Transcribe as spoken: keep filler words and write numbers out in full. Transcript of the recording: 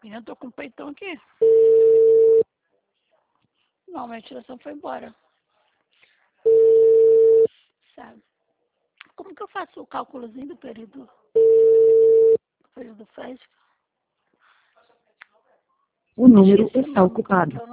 Menina, eu tô com o peitão aqui. Não, minha tiração foi embora. Sabe? Como que eu faço o cálculozinho do período? Do período féstico? O número está ocupado.